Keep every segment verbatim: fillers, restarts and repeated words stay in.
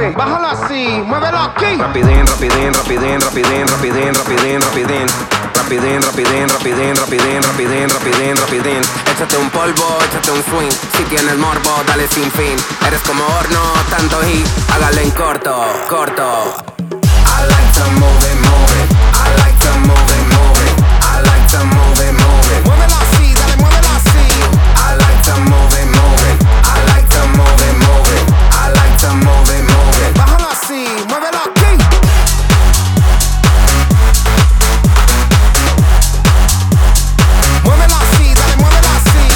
move it. Bájalo así, muévelo aquí. Rapidín, rapidín, rapidín, rapidín, rapidín, rapidín, rapidín. Rapidín, rapidín, rapidín, rapidín, rapidín, rapidín, rapidín. Échate un polvo, échate un swing. Si tienes morbo, dale sin fin. Eres como horno, tanto hit. Hágale en corto, corto. I like to move it, move it. I like to move it, move it. I like to move it, move it. Muévelo así, dale, muévelo así. I like to move it, move it. I like to move it, move it. I like to move it, move it. Bájalo así, muévelo aquí. Muévelo así, dale, muévelo así.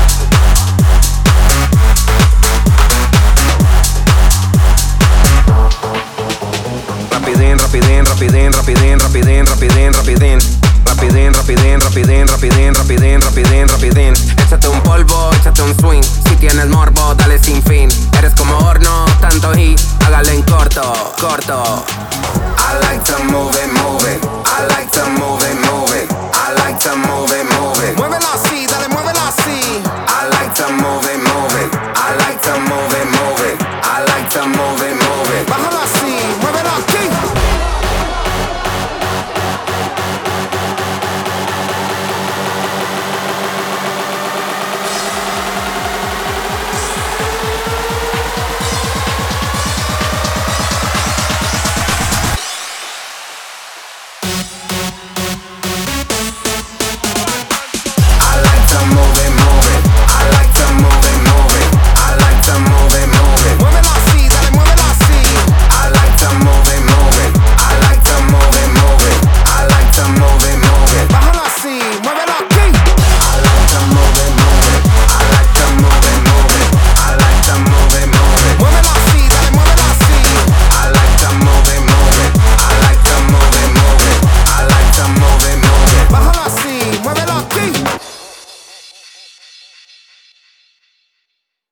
Rapidín, rapidín, rapidín, rapidín, rapidín, rapidín, rapidín. Rapidín, rapidín, rapidín, rapidín, rapidín, rapidín, rapidín. Échate un polvo, échate un swing. Si tienes morbo, dale sin fin. Eres como horno, tanto hit. Hágale en corto, corto. I like to move it, move it. I like to move it, move it.